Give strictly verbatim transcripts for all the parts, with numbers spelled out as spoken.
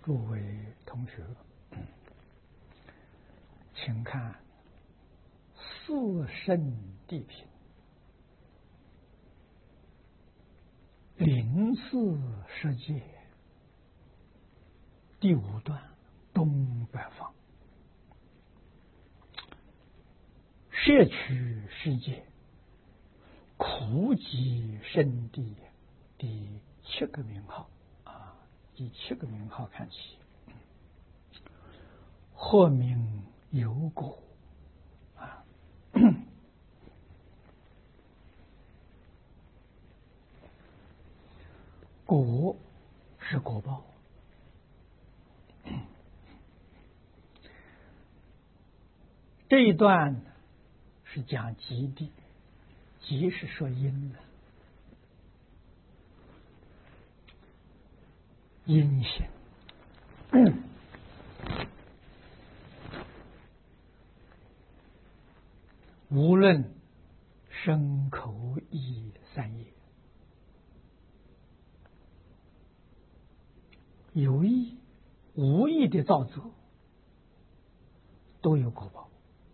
诸位同学，请看四圣谛品临四世界第五段东北方摄取世界苦集圣谛第七个名号啊，第七个名号看起，或名有果啊，果是果报。这一段是讲极地，极是说因的，因性。无论身口意三业，有意无意的造作都有果报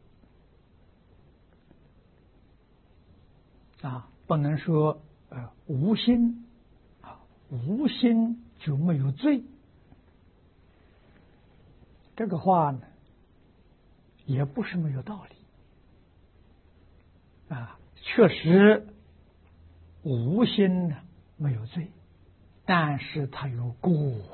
啊，不能说呃无心啊，无心就没有罪。这个话呢，也不是没有道理啊，确实无心呢没有罪，但是它有过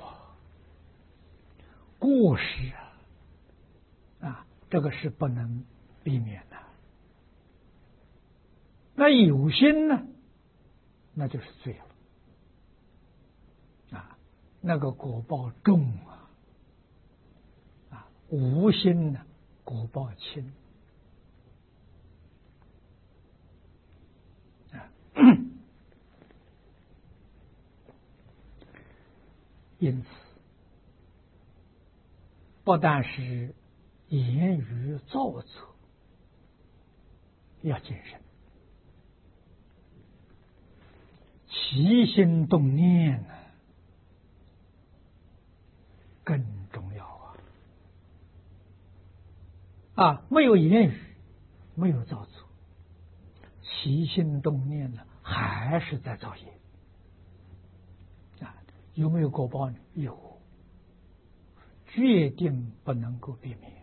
过失啊，啊，这个是不能避免的。那有心呢，那就是罪了啊，那个果报重啊，啊，无心呢果报轻啊。因此，不但是言语造作要谨慎，起心动念呢更重要啊！啊，没有言语，没有造作，起心动念呢还是在造业啊！有没有果报呢？有，决定不能够避免。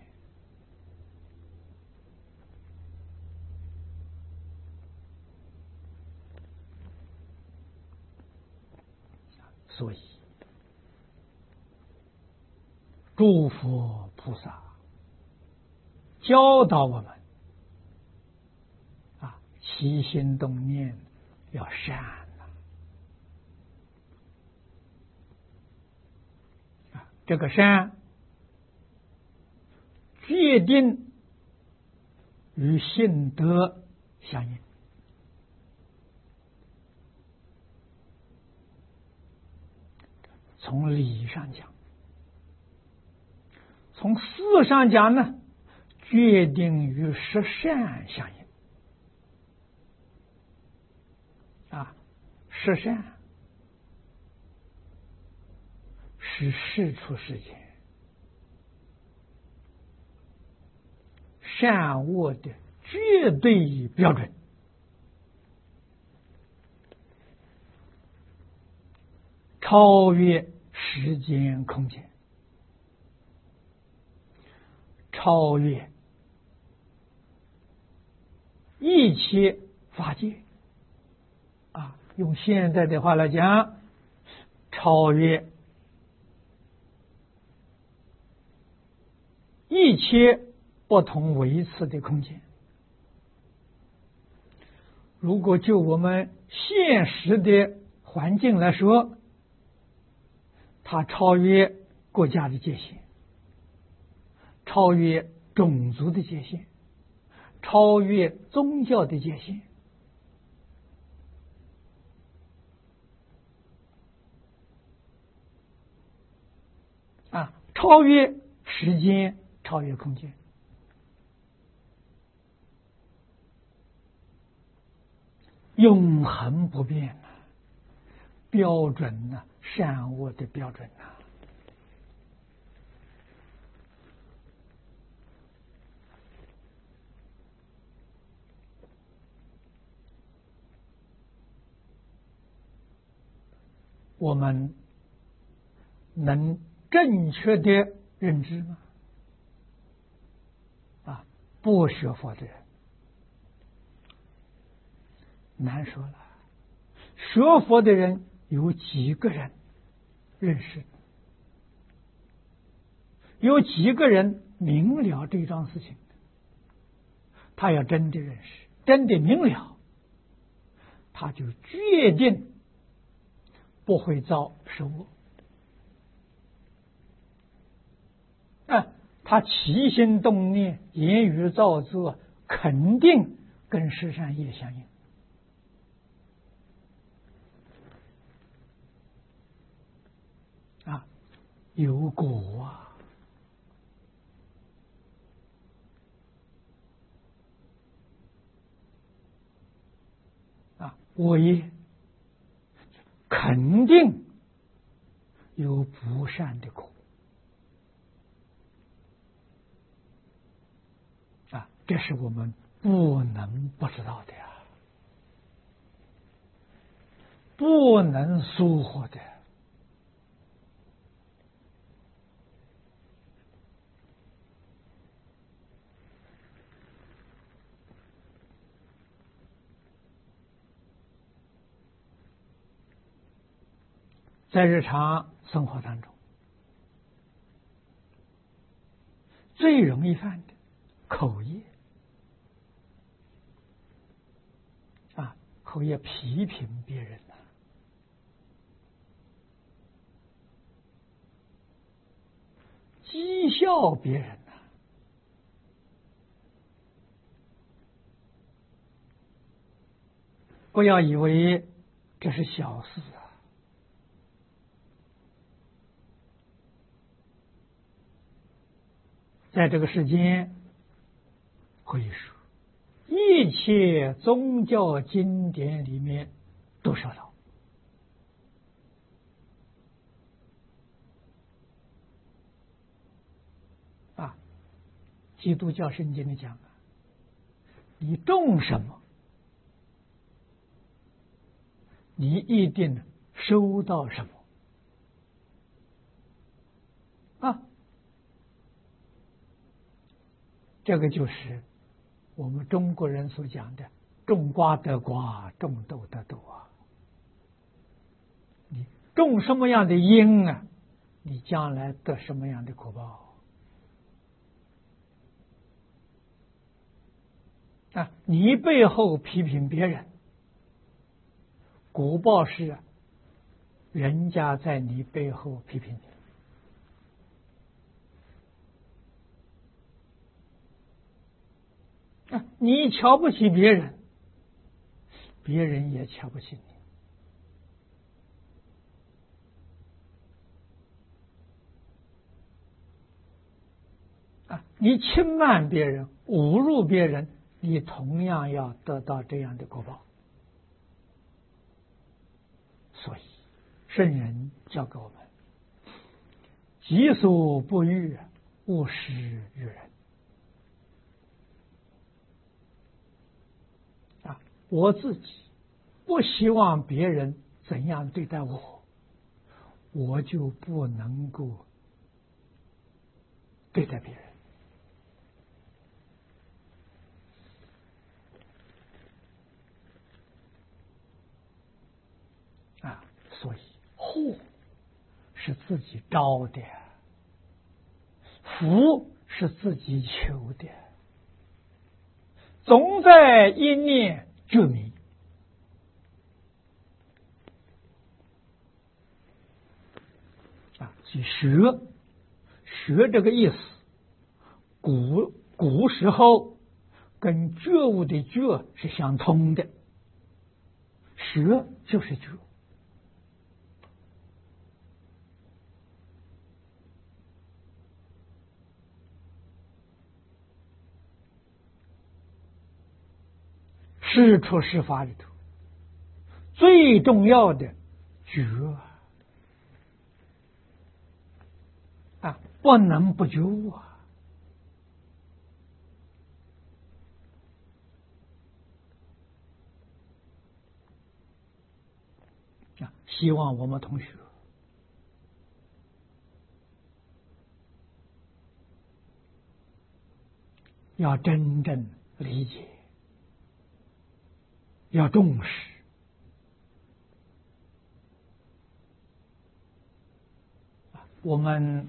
所以，诸佛菩萨教导我们啊，起心动念要善呐啊，这个善决定与性德相应。从理上讲，从事上讲呢，决定与十善相应啊，十善是世出世间善恶的绝对标准，超越时间空间，超越一切法界啊，用现在的话来讲，超越一切不同维次的空间。如果就我们现实的环境来说，它超越国家的界限，超越种族的界限，超越宗教的界限啊，超越时间，超越空间，永恒不变啊，标准呢、啊，善恶的标准啊。 我们能正确的认知吗？啊，不学佛的人难说了。学佛的人有几个人认识？有几个人明了这桩事情？他要真的认识，真的明了，他就决定不会造失误。啊，他起心动念、言语造作，肯定跟十善业相应。啊，有果啊！啊，我也肯定有不善的果。啊，这是我们不能不知道的呀，不能疏忽的。在日常生活当中，最容易犯的口业啊，口业批评别人呐、啊，讥笑别人呐、啊，不要以为这是小事啊。在这个世间，可以说一切宗教经典里面都说到啊。基督教圣经里讲啊，你种什么，你一定收到什么啊。这个就是我们中国人所讲的种瓜得瓜，种豆得豆啊。你种什么样的因啊，你将来得什么样的果报啊。你背后批评别人，果报是人家在你背后批评你。啊，你瞧不起别人，别人也瞧不起你。啊，你轻慢别人、侮辱别人，你同样要得到这样的果报。所以，圣人教给我们：己所不欲，勿施于人。啊，我自己不希望别人怎样对待我，我就不能够对待别人。啊，所以祸是自己招的，福是自己求的，总在一念觉迷。啊，所以学学这个意思，古古时候跟觉悟的觉是相通的，学就是觉。事出事法里头，最重要的觉啊，不能不觉啊。啊， 希望我们同学要真正理解，要重视。我们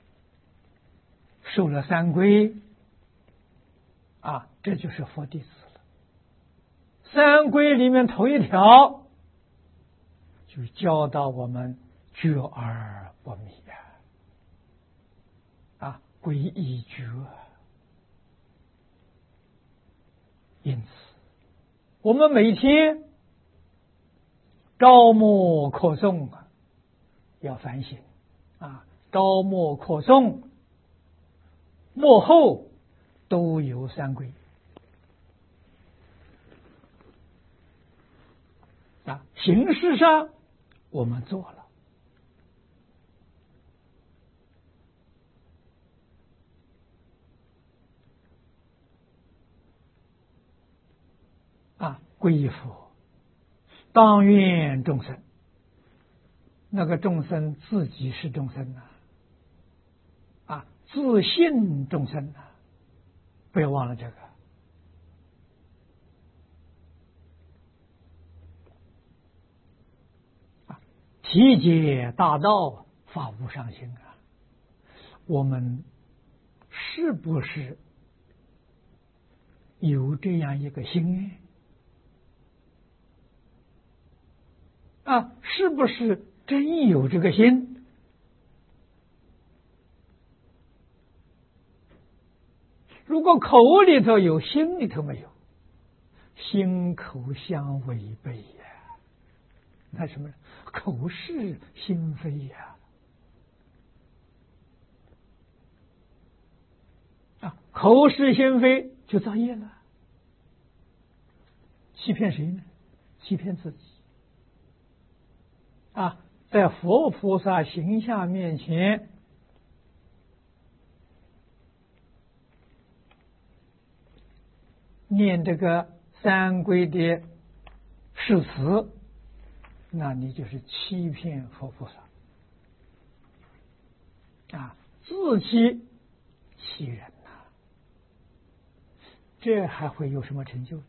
受了三规啊，这就是佛弟子了。三规里面头一条就教导我们觉而不迷啊，啊，皈依觉。因此，我们每天朝暮课诵啊，要反省啊，朝暮课诵幕后都有三规啊，形式上我们做了，啊，皈依佛，当愿众生，那个众生自己是众生呐，啊，自信众生呐，不要忘了这个。啊，体解大道，发无上心啊，我们是不是有这样一个心愿？啊，是不是真有这个心？如果口里头有，心里头没有，心口相违背呀，那什么？口是心非呀！啊，口是心非就造业了，欺骗谁呢？欺骗自己。啊，在佛菩萨形象面前，念这个三规的誓词，那你就是欺骗佛菩萨啊，自欺欺人呐、啊，这还会有什么成就？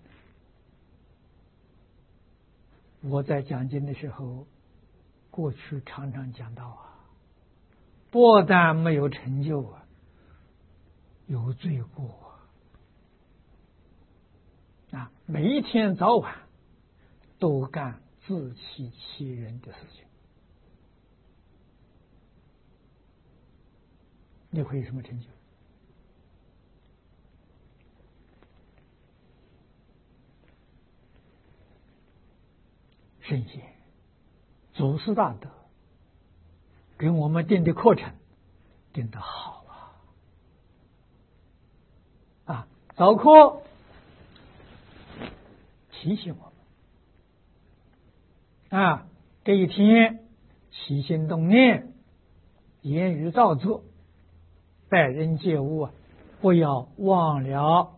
我在讲经的时候，过去常常讲到啊，不但没有成就啊，有罪过啊！啊，每一天早晚都干自欺欺人的事情，你会有什么成就？圣贤、祖师大德给我们定的课程定得好啊！啊，早课提醒我们啊，这一天起心动念、言语造作、待人接物啊，不要忘了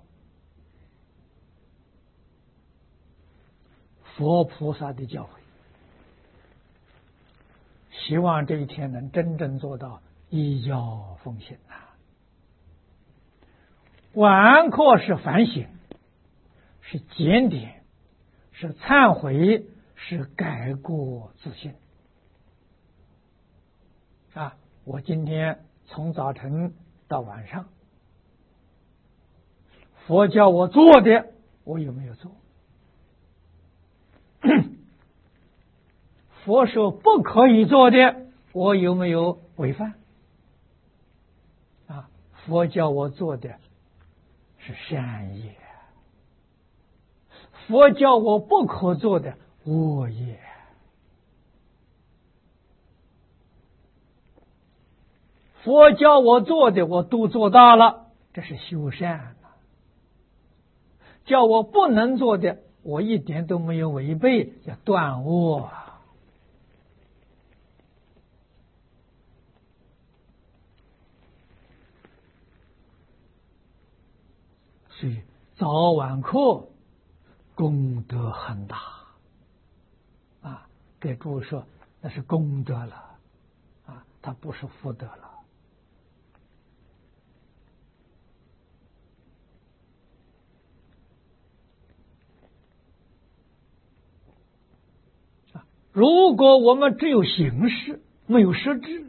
佛菩萨的教诲。希望这一天能真正做到依教奉行啊！晚课是反省，是检点，是忏悔，是改过自新啊！我今天从早晨到晚上，佛教我做的，我有没有做？佛说不可以做的，我有没有违反？啊，佛教我做的是善业，佛教我不可做的恶业。佛教我做的我都做到了，这是修善啊。叫我不能做的，我一点都没有违背，叫断恶啊。所以早晚课功德很大啊！给诸位说， 那是功德了啊，它不是福德了。啊，如果我们只有形式，没有实质，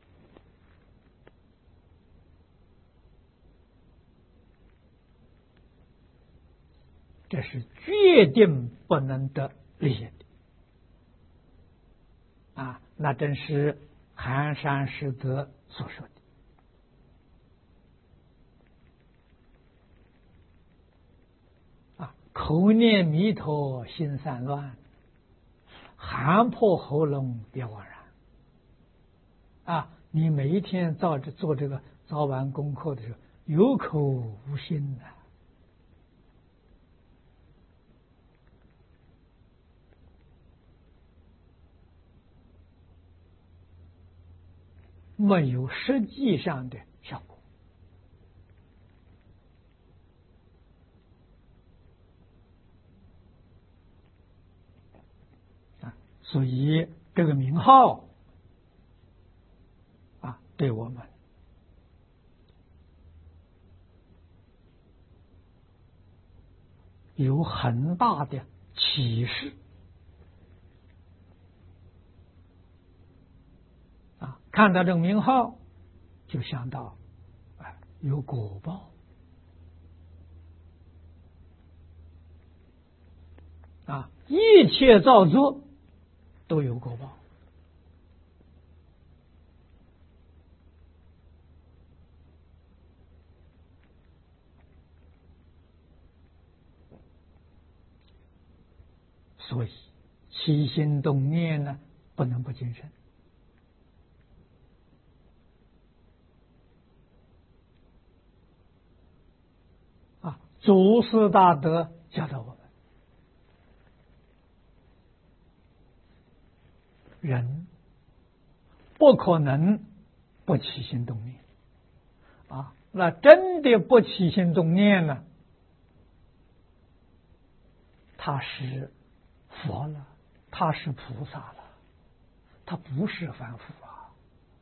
这是决定不能得利益的啊！那正是寒山师德所说的啊：口念弥陀心散乱，喊破喉咙别枉然啊！你每一天照着做这个早晚功课的时候，有口无心的。没有实际上的效果啊，所以这个名号啊，对我们有很大的启示啊！看到这个名号，就想到啊，有果报啊，一切造作都有果报。所以起心动念呢，不能不谨慎啊！祖师大德教导我们，人不可能不起心动念啊！那真的不起心动念呢，他是佛了，他是菩萨了，他不是凡夫啊！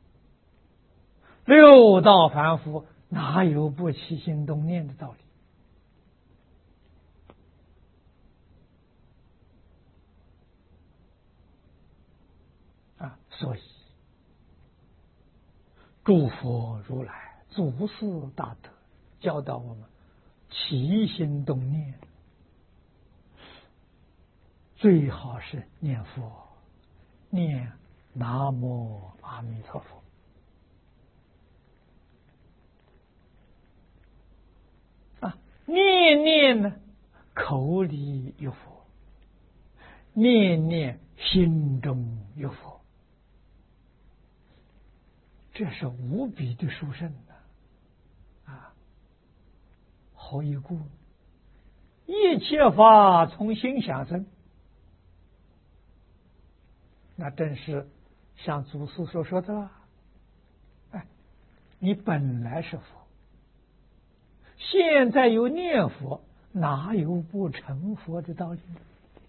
六道凡夫哪有不起心动念的道理啊？所以诸佛如来、祖师大德教导我们起心动念，最好是念佛，念南无阿弥陀佛啊！念念呢，口里有佛，念念心中有佛，这是无比的殊胜的啊！何以故？一切法从心想生，那正是像祖师所说的啦。哎，你本来是佛，现在有念佛，哪有不成佛的道理呢？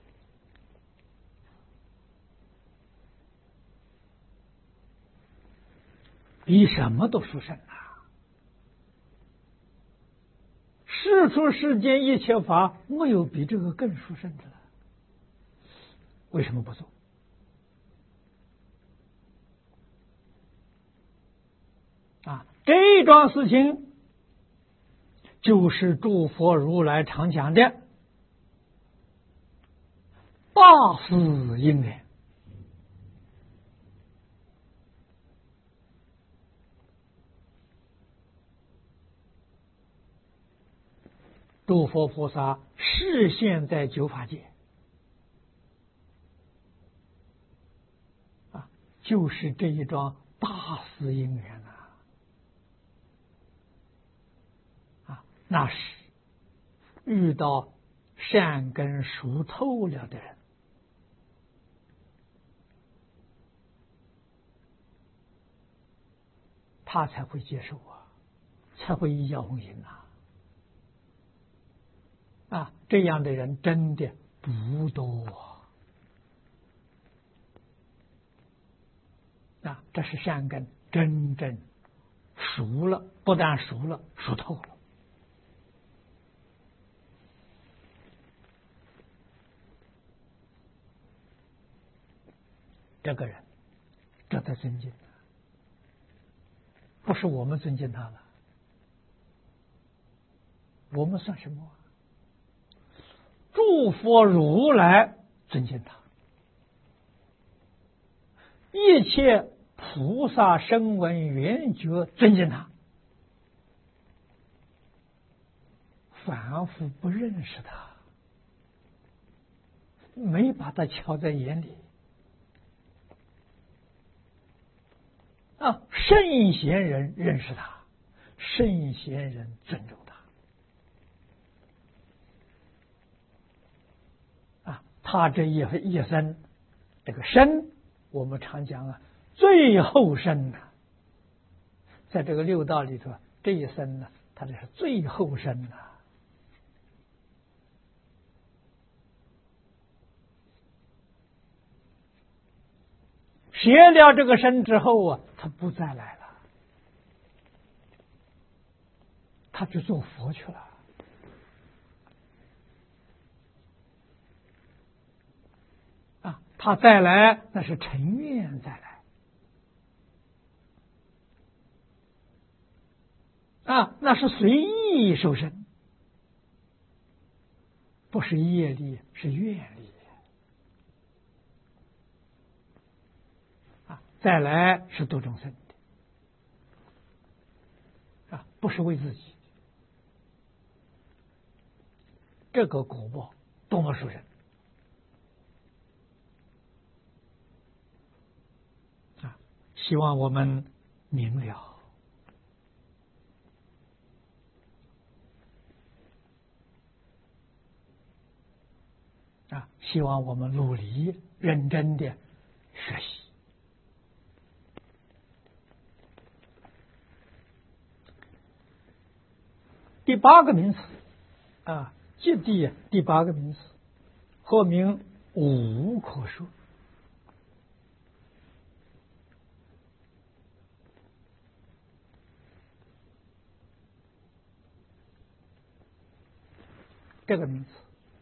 比什么都殊胜啊！世出世间一切法，没有比这个更殊胜的了。为什么不做？啊，这桩事情就是诸佛如来常讲的大事因缘。诸佛菩萨示现在九法界啊，就是这一桩大事因缘啊！啊，那是遇到善根熟透了的人，他才会接受啊，才会依教奉行啊！啊，这样的人真的不多啊，这是善根真正熟了，不但熟了，熟透了。这个人值得尊敬，不是我们尊敬他了，我们算什么？诸佛如来尊敬他，一切菩萨声闻缘觉尊敬他，凡夫不认识他，没把他瞧在眼里啊。圣贤人认识他，圣贤人尊重他啊。他这一一生，这个生，我们常讲啊，最后生呐、啊，在这个六道里头，这一生呢、啊，他这是最后生呐、啊。歇了这个身之后啊，他不再来了，他去做佛去了啊！他再来那是成愿再来啊，那是随意受身，不是业力，是愿力。再来是度众生的啊，不是为自己。这个果报多么殊胜啊！希望我们明了啊！希望我们努力认真的学习。第八个名词啊，揭谛第八个名词，或名无可说。这个名词，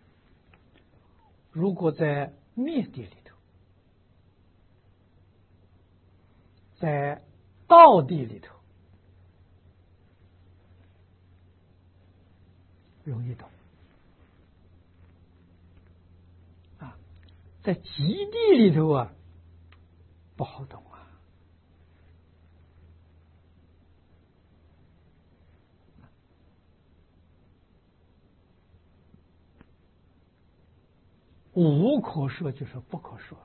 如果在灭谛里头，在道谛里头，容易懂啊，在极地里头啊，不好懂啊。无可说就是不可说，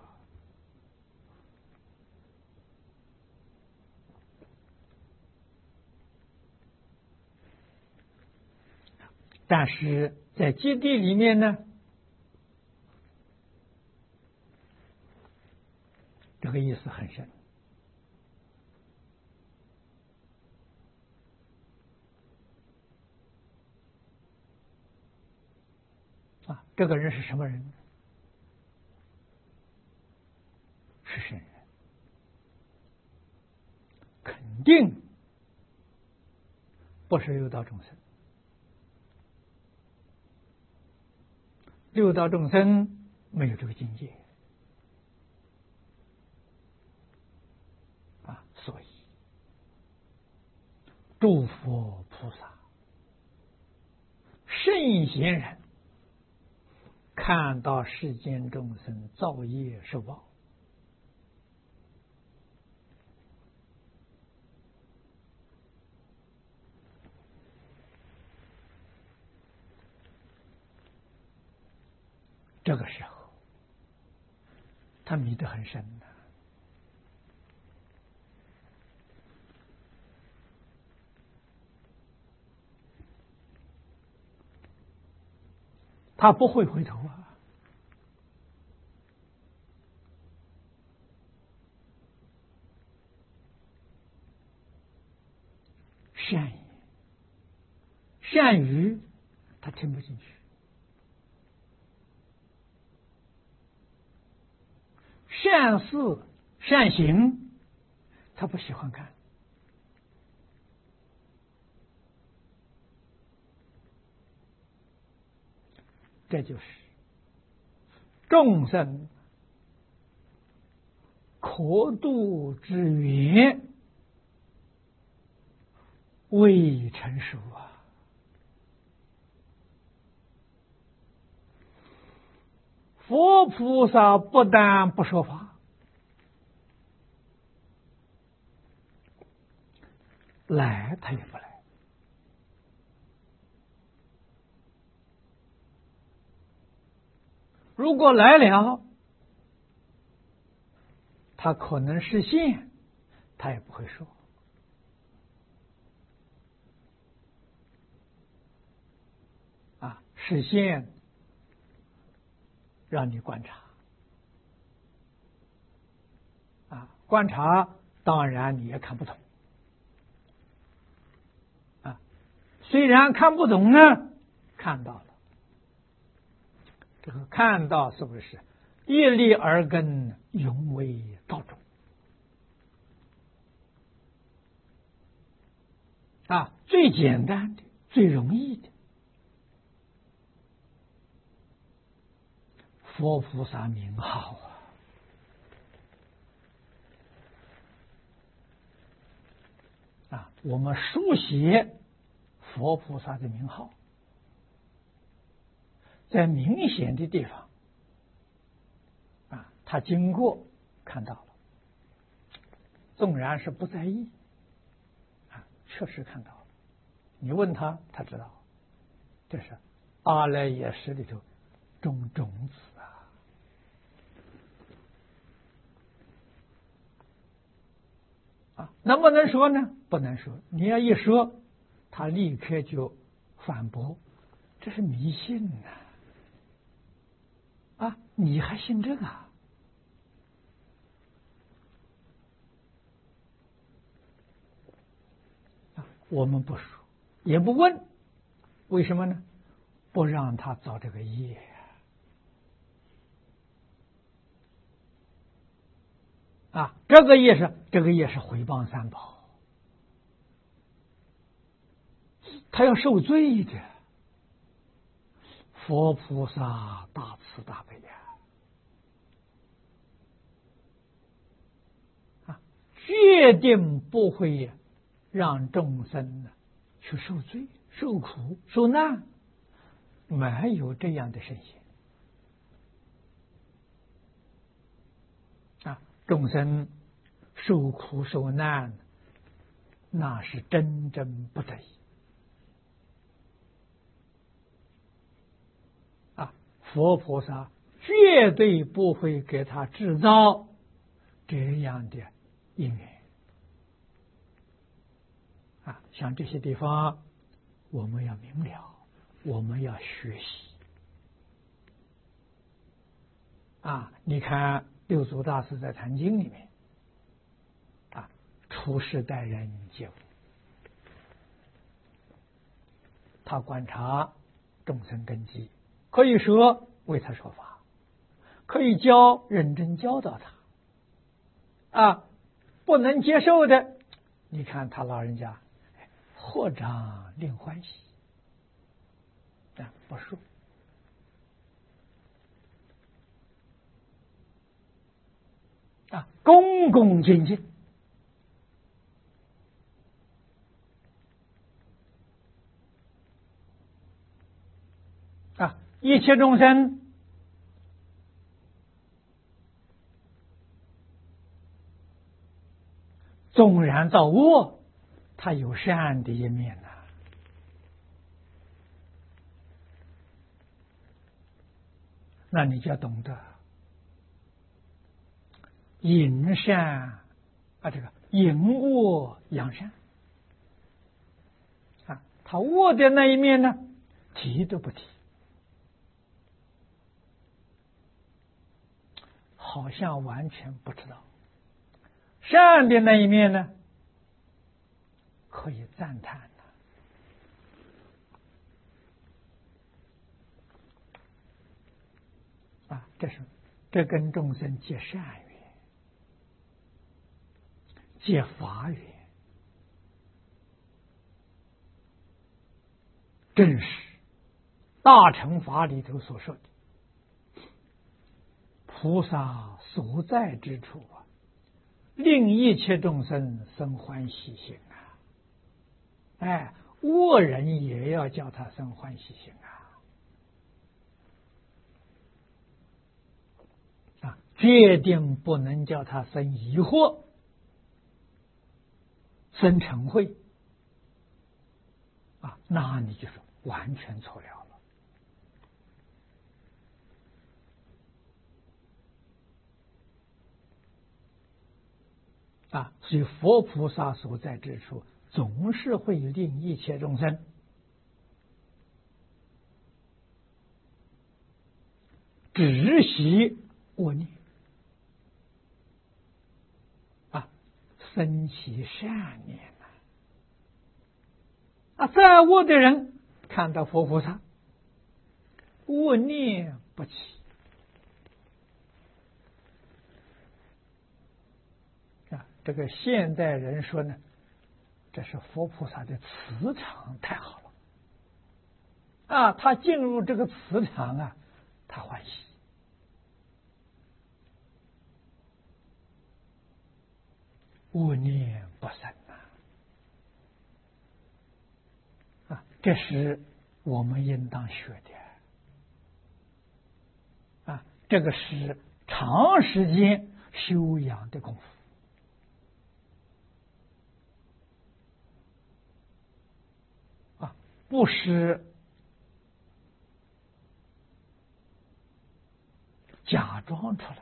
但是在极地里面呢，这个意思很深啊。这个人是什么人？是圣人，肯定不是六道众生。六道众生没有这个境界啊，所以诸佛菩萨、圣贤人看到世间众生造业受报，这个时候他迷得很深的，他不会回头啊。善言善语他听不进去，善事善行他不喜欢看。这就是众生可度之缘未成熟啊！佛菩萨不但不说法，来他也不来。如果来了，他可能实现，他也不会说。啊，实现让你观察，啊，观察当然你也看不懂，啊，虽然看不懂呢，看到了。这个看到是不是一粒耳根，永为道种啊？最简单的、最容易的，佛菩萨名号啊！啊，我们书写佛菩萨的名号，在明显的地方啊，他经过看到了，纵然是不在意啊，确实看到了。你问他，他知道，这是阿赖耶识里头种种子啊。啊，能不能说呢？不能说。你要一说，他立刻就反驳，这是迷信呐！啊，你还信这个啊？啊，我们不说，也不问，为什么呢？不让他造这个业啊！这个业是这个业是毁谤三宝，他要受罪的。佛菩萨大慈大悲呀！啊，决定不会让众生呢去受罪、受苦、受难，没有这样的圣贤啊！众生受苦受难，那是真正不得已啊！佛菩萨绝对不会给他制造这样的因缘啊！像这些地方，我们要明了，我们要学习啊！你看六祖大师在《坛经》里面啊，处世待人接物，他观察众生根基，可以说为他说法，可以教认真教导他啊。不能接受的，你看他老人家合掌令欢喜啊，不说啊，恭恭敬敬啊，一切众生纵然造恶，他有善的一面呐、啊。那你就要懂得引善啊，这个引恶扬善啊，他恶的那一面呢，提都不提，好像完全不知道。善的那一面呢，可以赞叹的啊，这是这跟众生结善缘， 借法缘，正是大乘法里头所说的菩萨所在之处啊，令一切众生生欢喜心啊！哎，恶人也要叫他生欢喜心啊！啊，决定不能叫他生疑惑、生嗔恚啊，那你就是完全错了了。啊，所以佛菩萨所在之处，总是会令一切众生止息恶念啊，生起善念啊！啊，再恶的人看到佛菩萨，恶念不起。啊，这个现代人说呢，这是佛菩萨的磁场太好了啊！他进入这个磁场啊，他欢喜恶念不生呐！啊，这是我们应当学的啊！这个是长时间修养的功夫。不是假装出来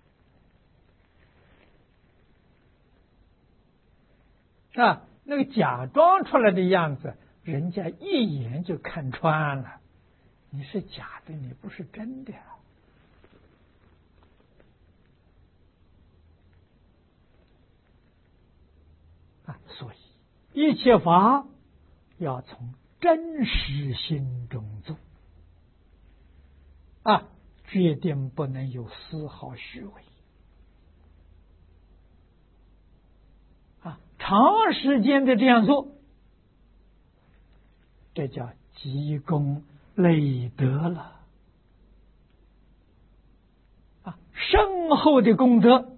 的啊，那个假装出来的样子，人家一眼就看穿了，你是假的，你不是真的啊！所以一切法要从真实心中做啊，决定不能有丝毫虚伪啊！长时间的这样做，这叫积功累德了啊！深厚的功德，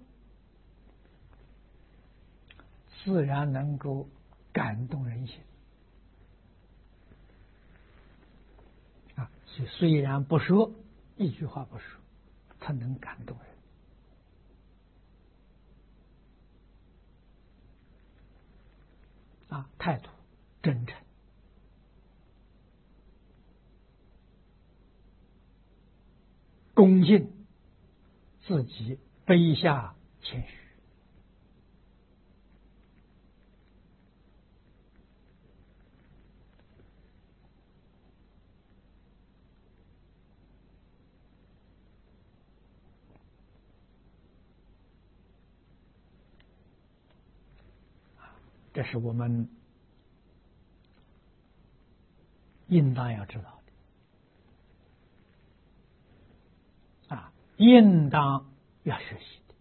自然能够感动人心。啊，所以虽然不说一句话不说，它能感动人啊，态度真诚，恭敬，自己卑下谦虚。这是我们应当要知道的啊，应当要学习的。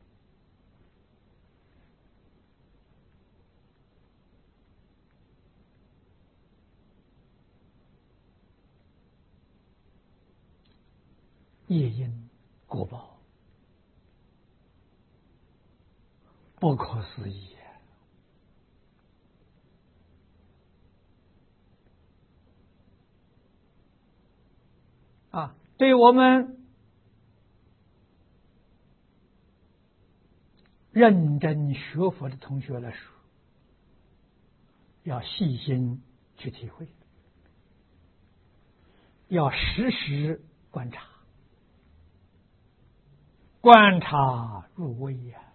业因果报，不可思议啊！对我们认真学佛的同学来说，要细心去体会，要时时观察，观察入微呀、啊，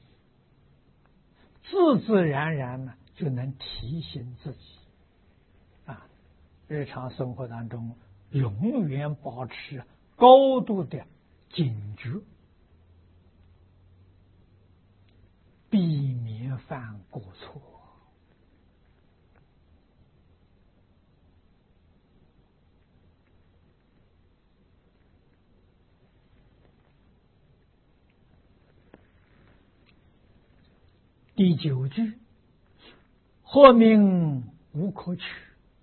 自自然然呢就能提醒自己啊，日常生活当中永远保持高度的警觉，避免犯过错。 第九句，或名无可取。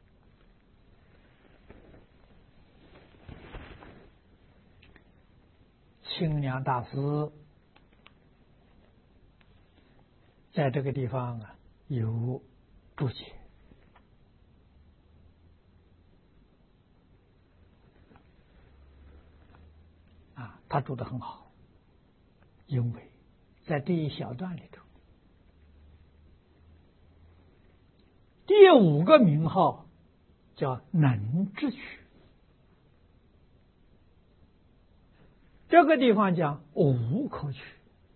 清凉大师在这个地方啊有注解啊，他注得很好，因为在这一小段里头，第五个名号叫能知取，这个地方讲无可取，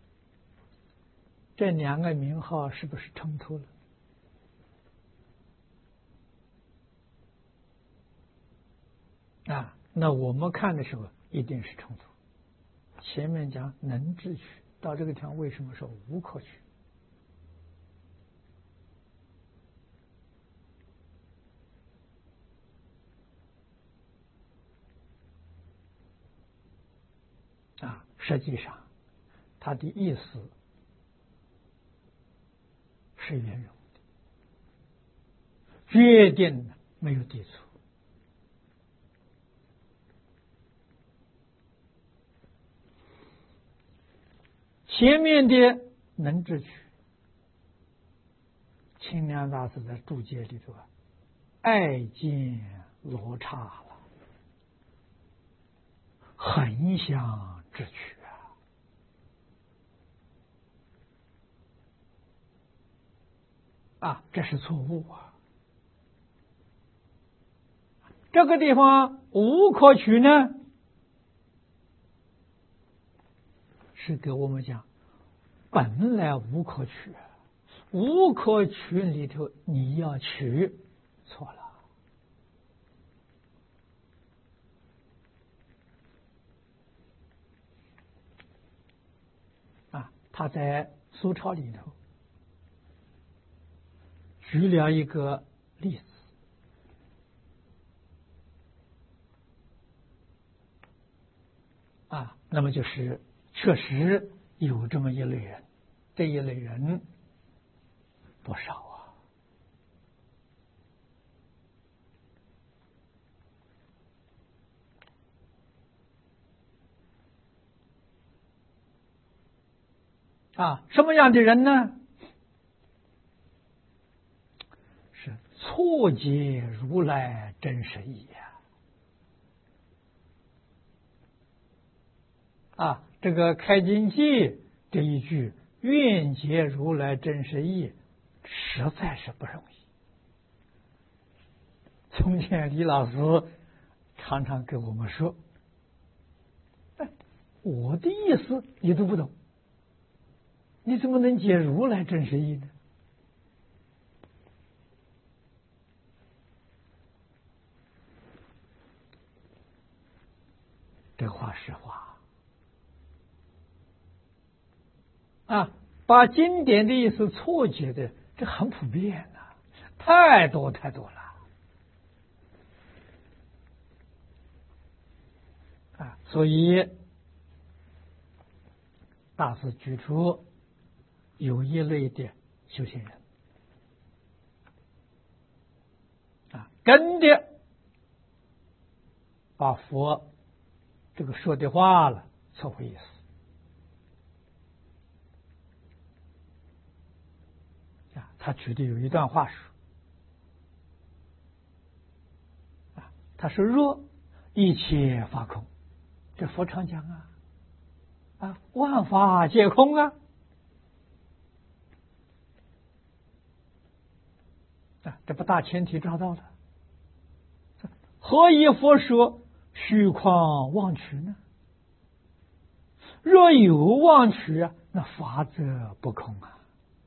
这两个名号是不是冲突了？啊，那我们看的时候一定是冲突。前面讲能知取，到这个地方为什么说无可取？啊，实际上它的意思是圆融的，决定没有抵触。前面的能知取，清凉大师在注解里头啊，爱见罗刹了，很想知取啊！啊，这是错误啊！这个地方无可取呢，是给我们讲，本来无可取，无可取里头你要取，错了啊！他在苏钞里头举了一个例子啊，那么就是确实有这么一类人，这一类人不少啊！啊，什么样的人呢？是错解如来真实义呀！啊，这个开经记这一句“愿解如来真实义”，实在是不容易。从前李老师常常跟我们说：“哎，我的意思你都不懂，你怎么能解如来真实义呢？”这话实话。啊，把经典的意思错解的，这很普遍呐、啊，太多太多了啊！所以大师举出有一类的修行人啊，真的把佛这个说的话了错回意思。他举的有一段话说：“啊，他说若一切法空，这佛常讲啊，啊，万法皆空啊，啊，这不大前提抓到了。何以佛说虚诳妄取呢？若有妄取啊，那法则不空啊。”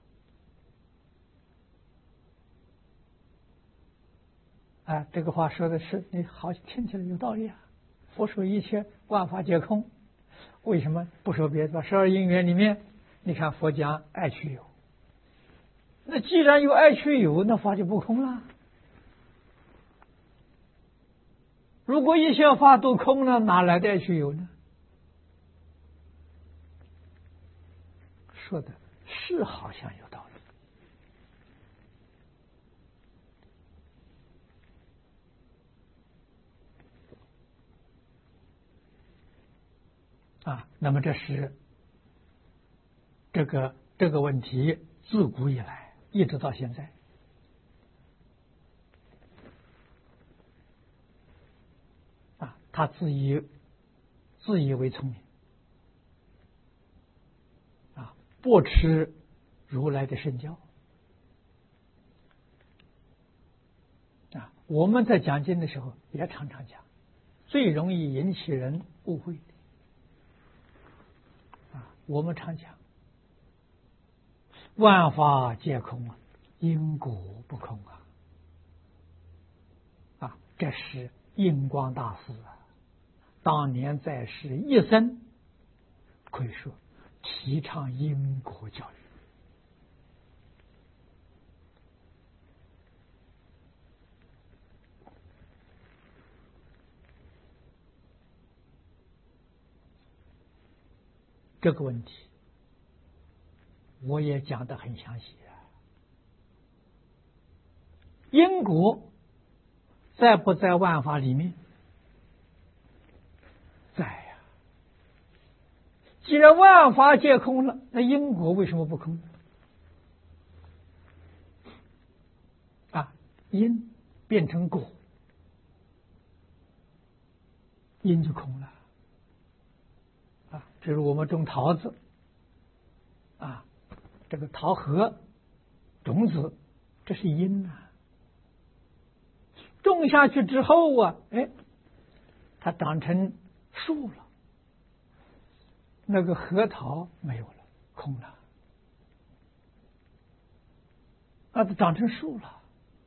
啊，这个话说的是，你好听起来有道理啊。佛说一切万法皆空，为什么不说别的？十二因缘里面，你看佛讲爱取有，那既然有爱取有，那法就不空了。如果一切法都空了，哪来的爱取有呢？说的是好像有道啊，那么这是这个这个问题自古以来一直到现在啊，他自以自以为聪明啊，不吃如来的圣教啊。我们在讲经的时候也常常讲，最容易引起人误会的啊，我们常讲万法皆空啊，因果不空啊，啊，这是印光大师啊，当年在世一生可以说提倡因果教育。这个问题我也讲得很详细啊。因果在不在万法里面？在呀、啊。既然万法皆空了，那因果为什么不空？啊，因变成果，因就空了。啊，比如我们种桃子，啊，这个桃核种子，这是因呐、啊。种下去之后啊，哎，它长成树了，那个核桃没有了，空了，啊，它长成树了，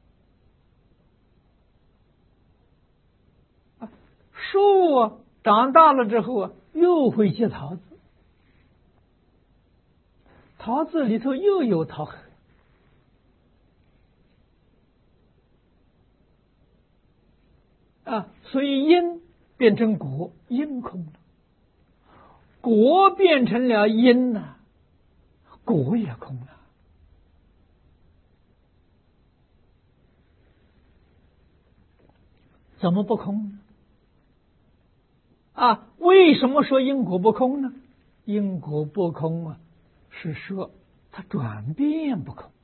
啊，树啊长大了之后啊，又会结桃子，桃子里头又有桃核。啊，所以因变成果，因空了；果变成了因呐、啊，果也空了。怎么不空呢？啊，为什么说因果不空呢？因果不空啊，是说它转变不空。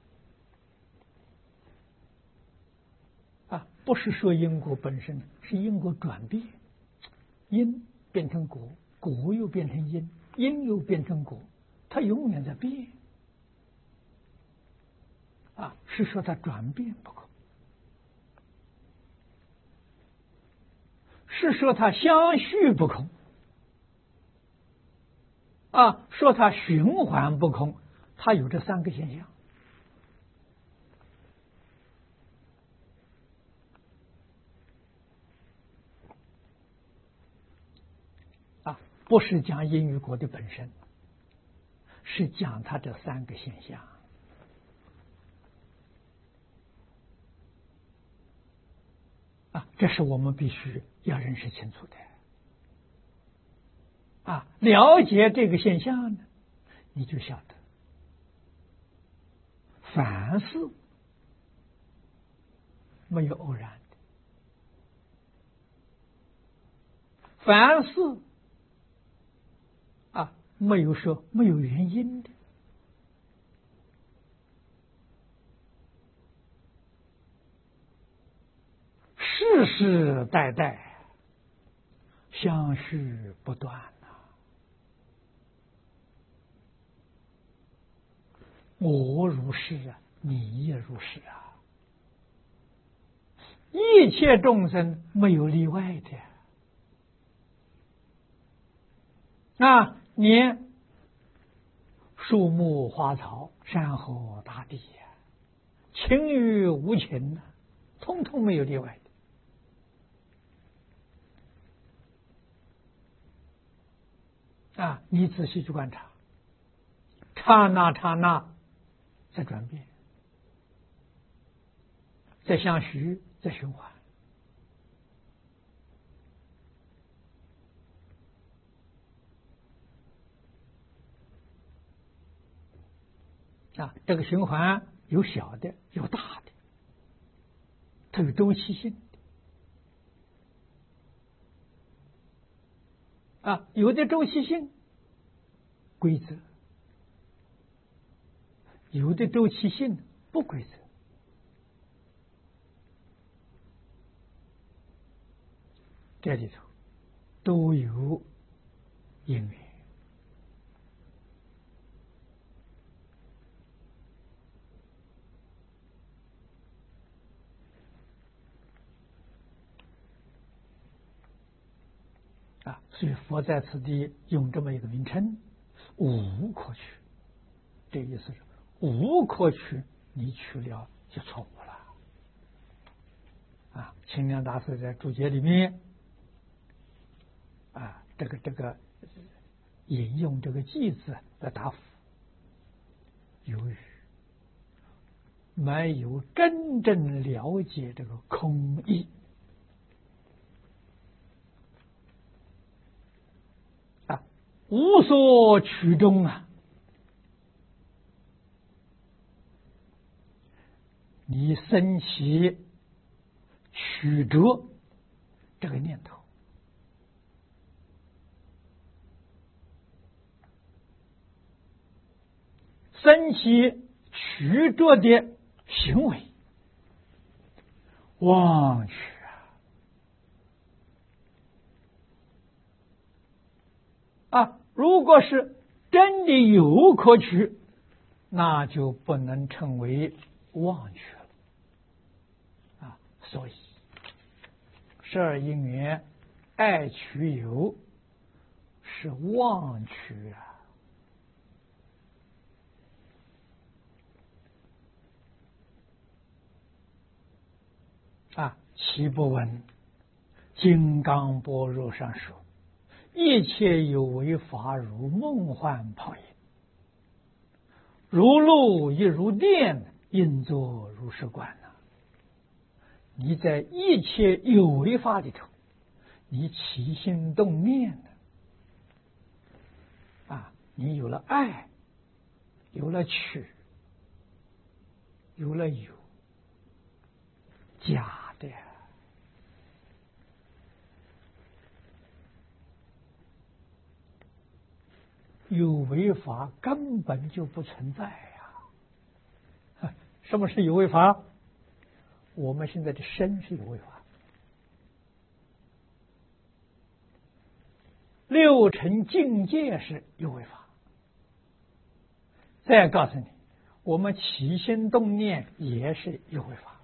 啊，不是说因果本身，是因果转变，因变成果，果又变成因，因又变成果，它永远在变。啊，是说它转变不空，是说它相续不空。啊，说它循环不空，它有这三个现象。啊，不是讲因与果的本身，是讲它这三个现象。啊，这是我们必须要认识清楚的。啊，了解这个现象呢，你就晓得，凡事没有偶然的，凡事啊没有说没有原因的。世世代代相续不断呐、啊，我如是啊，你也如是啊，一切众生没有例外的啊，连树木花草、山河大地呀、啊，情与无情呐、啊，通通没有例外的。啊，你仔细去观察，刹那刹那在转变，在相续，在循环。啊，这个循环有小的，有大的，它有周期性的。 啊，有的周期性规则，有的周期性不规则。这里头都有因缘啊，所以佛在此地用这么一个名称“无可取”，这意思是无可取，你取了就错误了啊。清凉大师在注解里面啊，这个这个引用这个偈字来答复，由于没有真正了解这个空义啊，无所取中啊，你生起取着这个念头，生起取着的行为，妄取啊！啊，如果是真的有可取，那就不能称为妄取了啊！所以十二因缘爱取有是妄取啊！啊，其不闻金刚般若上说，一切有为法如梦幻泡影，如露亦如电，应作如是观呐、啊。你在一切有为法里头，你起心动念的啊，你有了爱，有了取，有了有，假的呀。有为法根本就不存在呀！什么是有为法？我们现在的身是有为法，六尘境界是有为法。再告诉你，我们起心动念也是有为法。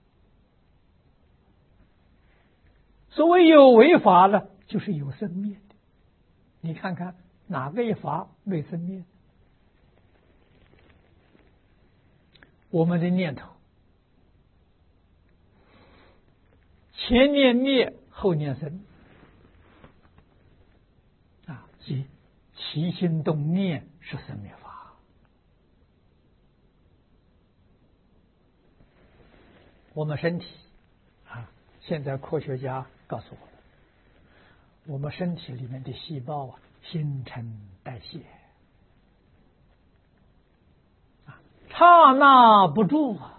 所谓有为法呢，就是有生灭的。你看看哪个一法没生灭？我们的念头，前念灭，后念生啊，即起心动念是生灭法。我们身体啊，现在科学家告诉我们，我们身体里面的细胞啊，新陈代谢啊，刹那不住啊。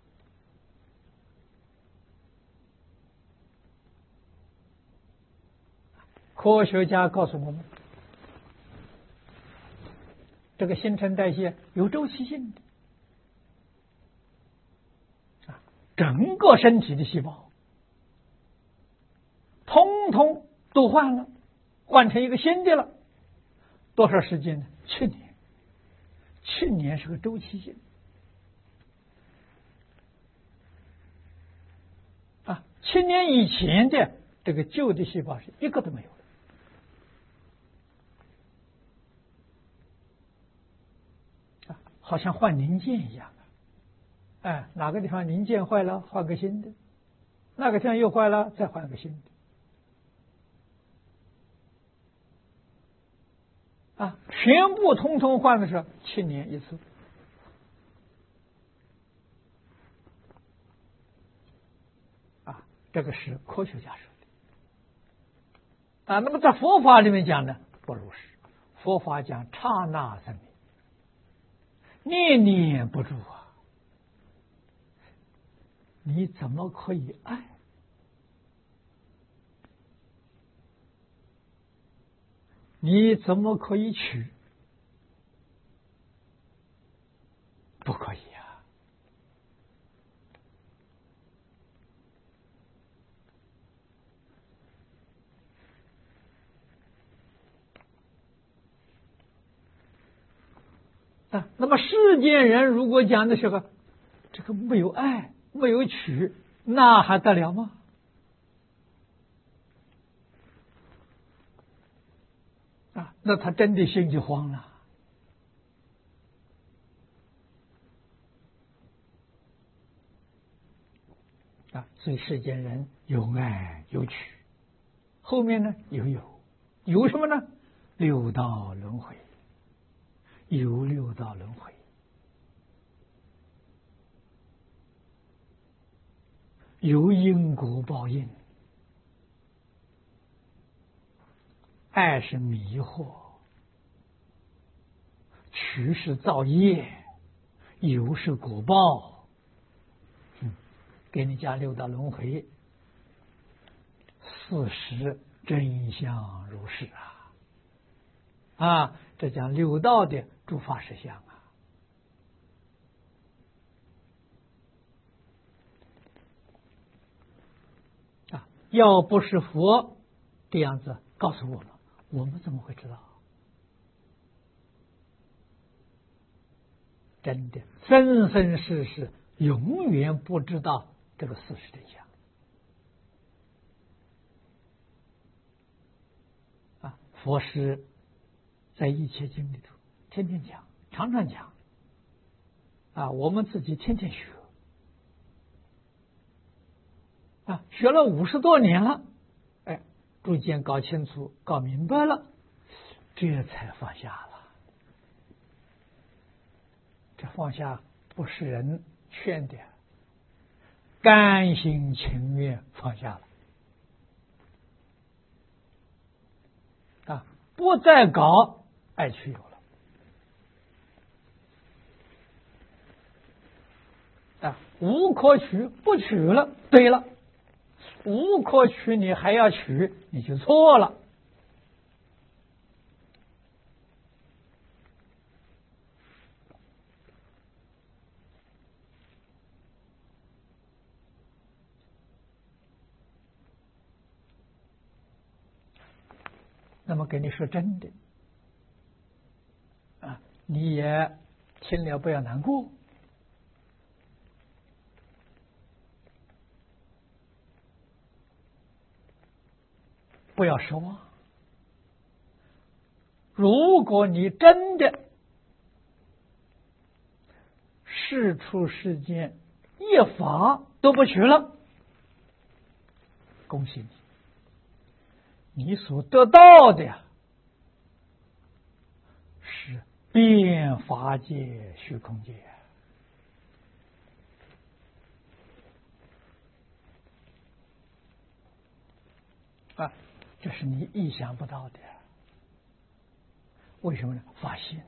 科学家告诉我们，这个新陈代谢有周期性的啊，整个身体的细胞通通都换了，换成一个新的了。多少时间呢？去年，去年是个周期性啊，七年以前的这个旧的细胞是一个都没有了。好像换零件一样的，哎，哪个地方零件坏了，换个新的；那个地方又坏了，再换个新的。啊，全部通通换的时候，七年一次。啊，这个是科学家说的。啊，那么在佛法里面讲呢，不如是。佛法讲刹那生命。念念不住啊！你怎么可以爱？ 你怎么可以取？不可以呀！啊，那么世间人如果讲的时候，这个没有爱，没有取，那还得了吗？啊，那他真的心就慌了。啊，所以世间人有爱有取，后面呢有有有什么呢？六道轮回，有六道轮回，有因果报应。爱是迷惑，取是造业，有是果报。嗯，给你讲六道轮回，事实真相如是啊！啊，这讲六道的诸法实相啊！啊，要不是佛这样子告诉我们，我们怎么会知道？真的，生生世世永远不知道这个事实真相啊！佛师在一切经里头天天讲，常常讲啊，我们自己天天学啊，学了五十多年了，哎，逐渐搞清楚、搞明白了，这才放下了。这放下不是人劝的，甘心情愿放下了啊！不再搞爱取有了啊！无可取，不取了，对了，无可取你还要取，你就错了。那么跟你说真的啊，你也听了不要难过，不要失望。如果你真的世出世间一法都不取了，恭喜你。你所得到的呀，是遍法界、虚空界啊，这是你意想不到的。为什么呢？发心，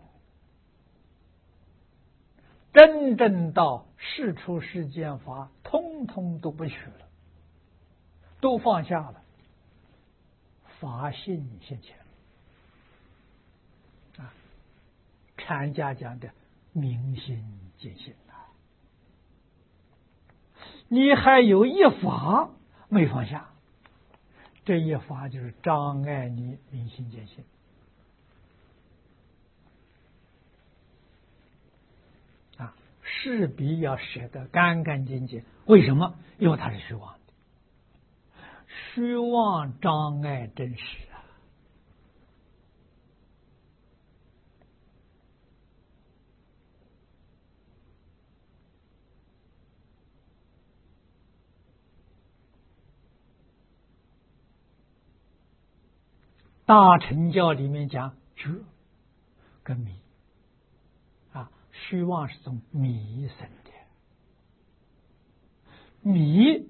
真正到世出世间法，通通都不取了，都放下了。法性现前啊，禅家讲的明心见性啊，你还有一法没放下，这一法就是障碍你明心见性啊，势必要舍得干干净净。为什么？因为它是虚妄的。虚妄障碍真实啊！大乘教里面讲觉跟迷啊，虚妄是从迷生的，迷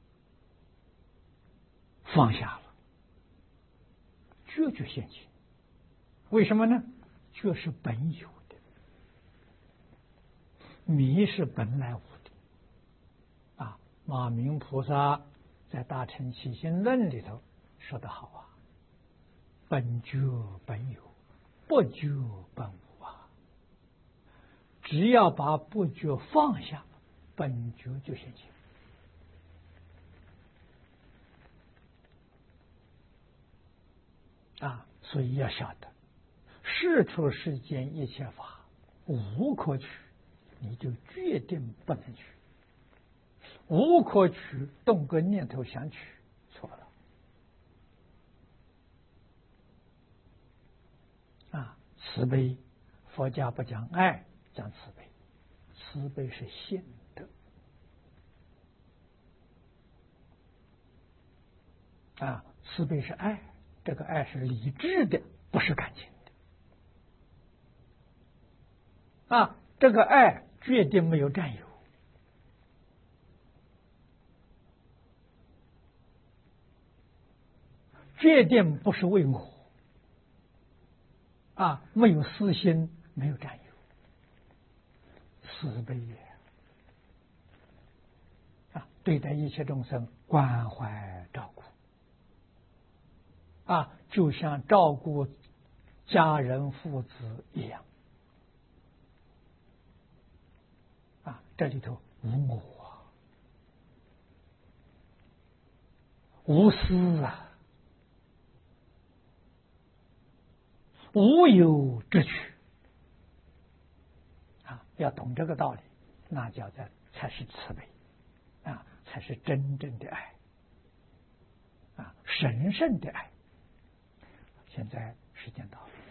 放下了，觉就现前。为什么呢？觉是本有的，迷是本来无的啊。马明菩萨在《大乘起信论》里头说得好啊， 本觉本有，不觉本无啊！只要把不觉放下，本觉就现前。啊，所以要晓得，世出世间一切法无可取，你就决定不能取。无可取，动个念头想取，错了。啊，慈悲，佛家不讲爱，讲慈悲。慈悲是现德。啊，慈悲是爱，这个爱是理智的，不是感情的。啊，这个爱决定没有占有。决定不是为我啊，没有私心，没有占有，慈悲也啊，对待一切众生关怀照顾啊，就像照顾家人父子一样啊，这里头无我，无私啊。无有之取啊，要懂这个道理，那叫做才是慈悲啊，才是真正的爱啊，神圣的爱。现在时间到了。